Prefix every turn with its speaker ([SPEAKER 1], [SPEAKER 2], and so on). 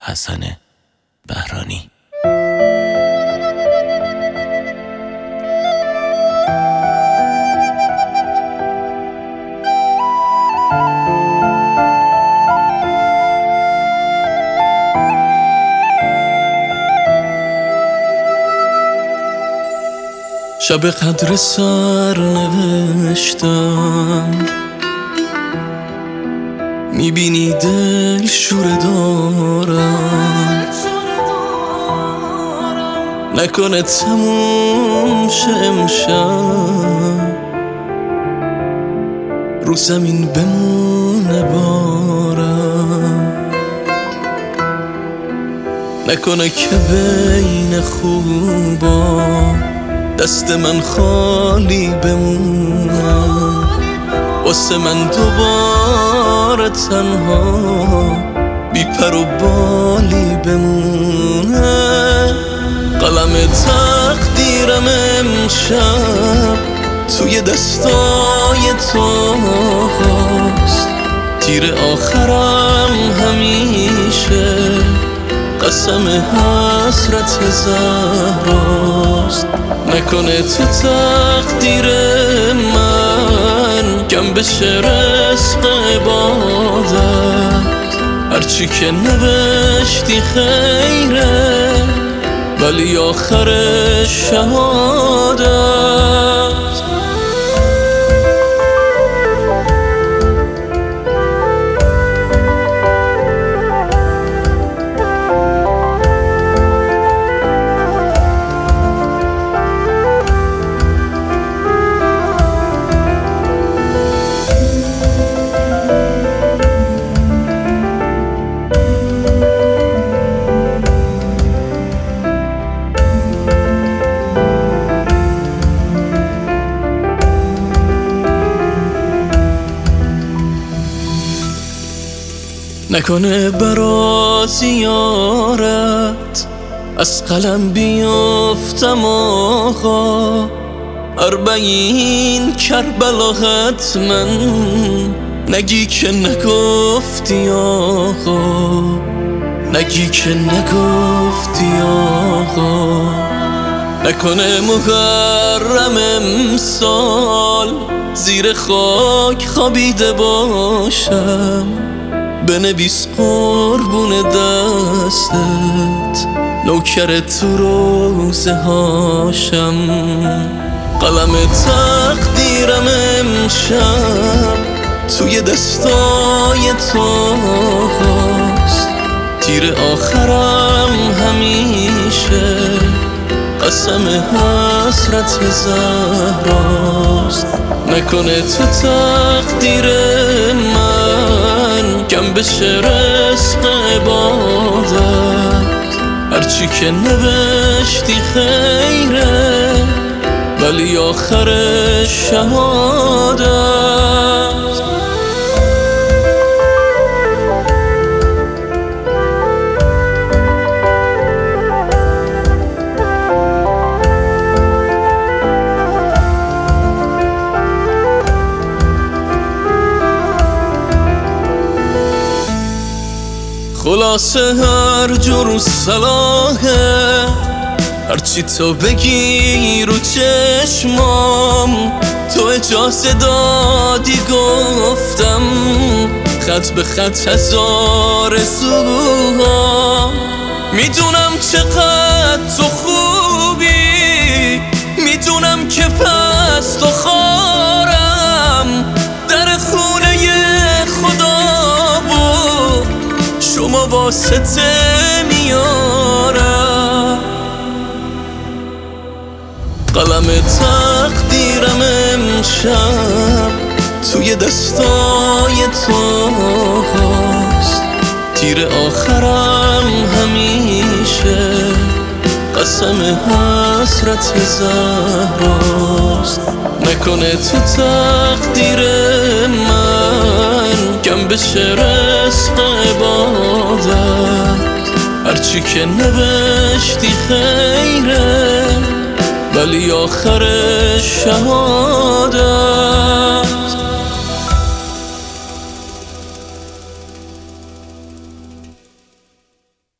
[SPEAKER 1] حسن بهرانی. شب قدر سر نوشتم، میبینی دل شوره دارم، نکنه تموم شه امشب، رو زمین بمونه بارم، نکنه که بین خوبا دست من خالی بمونه، واسه من دوباره تنها بی پر و بالی بمونه. قلم تقدیرم امشب توی دستای تو هست، تیر آخرم همیشه قسم حسرت زهراست، نکنه تو تقدیر من کم بشه رزق عبادت، هرچی که نوشتی خیره ولی آخرش شهادت. نکنه برا زیارت از قلم بیفتم آقا، 40 کربلا حتما نگی که نگفتی آقا، نگی که نگفتی آقا. نکنه محرم امسال زیر خاک خوابیده باشم، بنویس قربون دستت نوکر تو روزه هاشم. قلم تقدیرم امشب توی دستای تو هست، تیر آخرم همیشه قسم حسرت زهراست، نکنه تو تقدیر من کم بشه رزق عبادت، هرچی که نوشتی خیره ولی آخرش شهادت. خلاصه هر جور صلاحه، هرچی تو بگی رو چشمام، تو اجازه دادی گفتم خط به خط هزار آرزوها. میدونم چقدر تو خوبی، میدونم که پس تو خارم، در خونه خدا بود شما واسطه میارم. قلم تقدیرم امشب توی دستای تو هست، تیر آخرم همیشه قسم حسرت زهراست، نکنه تو تقدیر من کم بشه رزق عبادت، هرچی که نوشتی خیره ولی آخرش شهادت.